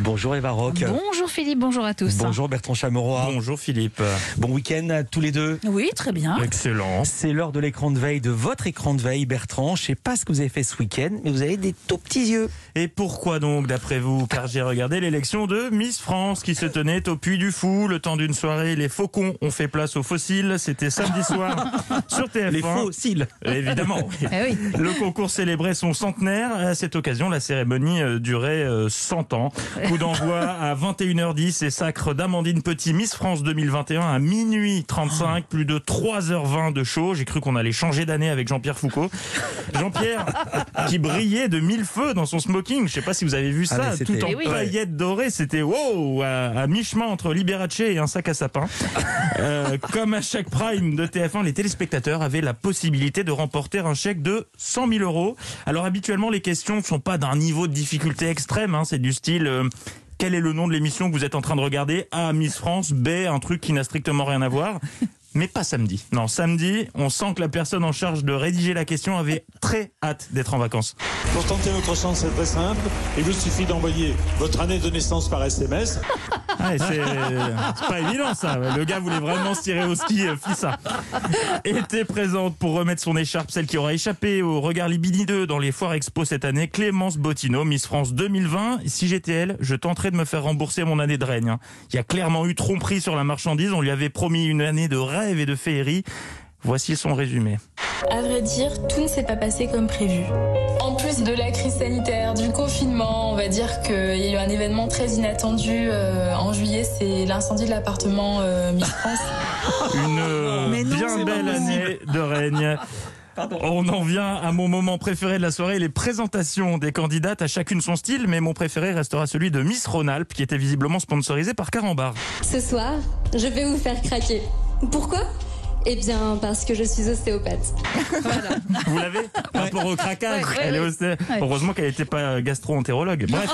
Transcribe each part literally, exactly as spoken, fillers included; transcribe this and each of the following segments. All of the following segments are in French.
Bonjour Eva Rock. Bonjour Philippe, bonjour à tous. Bonjour Bertrand Chameroy. Bonjour Philippe. Bon week-end à tous les deux. Oui, très bien. Excellent. C'est l'heure de l'écran de veille, de votre écran de veille, Bertrand. Je ne sais pas ce que vous avez fait ce week-end, mais vous avez des tout petits yeux. Et pourquoi donc, d'après vous? Car j'ai regardé l'élection de Miss France qui se tenait au Puy du Fou. Le temps d'une soirée, les faucons ont fait place aux fossiles. C'était samedi soir sur T F un. Les fossiles. Évidemment. Eh oui. Le concours célébrait son centenaire. À cette occasion, la cérémonie durait cent ans. Coup d'envoi à vingt et une heures dix et sacre d'Amandine Petit, Miss France deux mille vingt et un à minuit trente-cinq. Plus de trois heures vingt de show. J'ai cru qu'on allait changer d'année avec Jean-Pierre Foucault. Jean-Pierre qui brillait de mille feux dans son smoking. Je ne sais pas si vous avez vu ça, ah, tout en Eh oui. paillettes dorées. C'était wow, à, à mi-chemin entre Liberace et un sac à sapin. Euh, comme à chaque prime de T F un, les téléspectateurs avaient la possibilité de remporter un chèque de cent mille euros. Alors habituellement, les questions ne sont pas d'un niveau de difficulté extrême. Hein, c'est du style... Euh, quel est le nom de l'émission que vous êtes en train de regarder? A. Miss France. B. Un truc qui n'a strictement rien à voir. Mais pas samedi. Non, samedi, on sent que la personne en charge de rédiger la question avait très hâte d'être en vacances. Pour tenter votre chance, c'est très simple. Il vous suffit d'envoyer votre année de naissance par S M S. Ah, c'est c'est pas évident ça. Le gars voulait vraiment se tirer au ski, euh, Fissa. Était présente pour remettre son écharpe, celle qui aura échappé au regard libidineux dans les foires expo cette année, Clémence Bottineau, Miss France deux mille vingt. Si j'étais elle, je tenterais de me faire rembourser mon année de règne. hein. Il y a clairement eu tromperie sur la marchandise. On lui avait promis une année de rêve et de féerie. Voici son résumé. À vrai dire, tout ne s'est pas passé comme prévu. En plus de la crise sanitaire, du confinement, on va dire qu'il y a eu un événement très inattendu euh, en juillet, c'est l'incendie de l'appartement euh, Miss France. Une euh, Mais non, bien c'est pas belle possible. année de règne. Pardon. On en vient à mon moment préféré de la soirée, les présentations des candidates, à chacune son style, mais mon préféré restera celui de Miss Rhône-Alpes, qui était visiblement sponsorisé par Carambar. Ce soir, je vais vous faire craquer. Pourquoi ? Eh bien, parce que je suis ostéopathe. Vous l'avez? Rapport au craquage, Ouais, ouais, elle est ouais. osté- Ouais. Heureusement qu'elle n'était pas gastro-entérologue. Bref.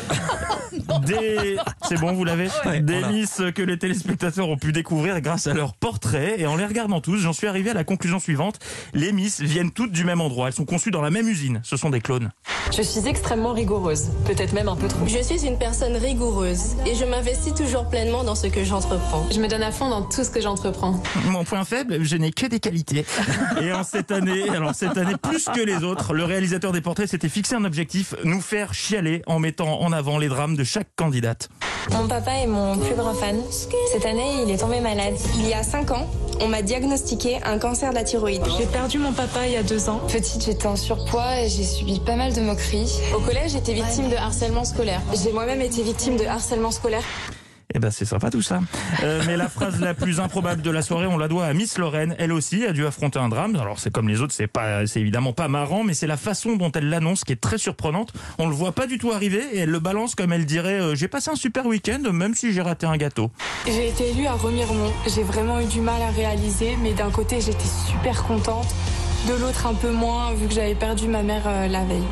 Des... C'est bon, vous l'avez? Ouais. Des Voilà. Miss que les téléspectateurs ont pu découvrir grâce à leurs portraits. Et en les regardant tous, j'en suis arrivé à la conclusion suivante. Les Miss viennent toutes du même endroit. Elles sont conçues dans la même usine. Ce sont des clones. Je suis extrêmement rigoureuse, peut-être même un peu trop. Je suis une personne rigoureuse et je m'investis toujours pleinement dans ce que j'entreprends. Je me donne à fond dans tout ce que j'entreprends. Mon point faible, je n'ai que des qualités. Et en cette année, alors cette année plus que les autres, le réalisateur des portraits s'était fixé un objectif, nous faire chialer en mettant en avant les drames de chaque candidate. Mon papa est mon plus grand fan. Cette année, il est tombé malade. Il y a cinq ans, on m'a diagnostiqué un cancer de la thyroïde. J'ai perdu mon papa il y a deux ans. Petite, j'étais en surpoids et j'ai subi pas mal de moqueries. Au collège, j'étais victime de harcèlement scolaire. J'ai moi-même été victime de harcèlement scolaire. Eh ben c'est sympa tout ça. Euh, mais la phrase la plus improbable de la soirée, on la doit à Miss Lorraine. Elle aussi a dû affronter un drame. Alors c'est comme les autres, c'est pas, c'est évidemment pas marrant, mais c'est la façon dont elle l'annonce qui est très surprenante. On le voit pas du tout arriver et elle le balance comme elle dirait euh, j'ai passé un super week-end même si j'ai raté un gâteau. J'ai été élue à Remiremont. J'ai vraiment eu du mal à réaliser, mais d'un côté j'étais super contente, de l'autre un peu moins, vu que j'avais perdu ma mère euh, la veille.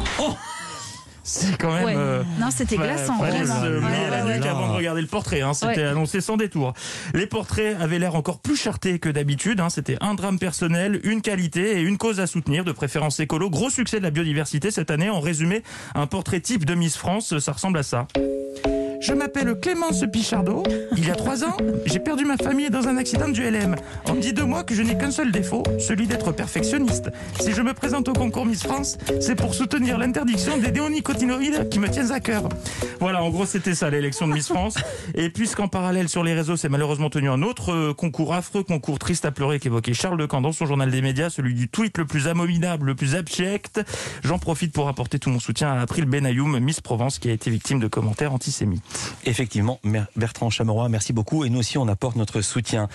C'est quand même. Ouais. euh, Non, c'était Ouais, glaçant. fallait vraiment. se Ouais, mouiller la ouais, nuque ouais. avant de regarder le portrait. Hein. C'était Ouais. annoncé sans détour. Les portraits avaient l'air encore plus chartés que d'habitude. Hein. C'était un drame personnel, une qualité et une cause à soutenir, de préférence écolo. Gros succès de la biodiversité cette année. En résumé, un portrait type de Miss France, ça ressemble à ça. Je m'appelle Clémence Pichardot. Il y a trois ans, j'ai perdu ma famille dans un accident du L M. On me dit de moi que je n'ai qu'un seul défaut, celui d'être perfectionniste. Si je me présente au concours Miss France, c'est pour soutenir l'interdiction des néonicotinoïdes qui me tiennent à cœur. Voilà, en gros, c'était ça l'élection de Miss France. Et puisqu'en parallèle sur les réseaux, c'est malheureusement tenu un autre euh, concours affreux, concours triste à pleurer qu'évoquait Charles Decamp dans son journal des médias, celui du tweet le plus abominable, le plus abject. J'en profite pour apporter tout mon soutien à April Benayoum, Miss Provence, qui a été victime de commentaires antisémites. Effectivement, Bertrand Chameroy, merci beaucoup. Et nous aussi, on apporte notre soutien.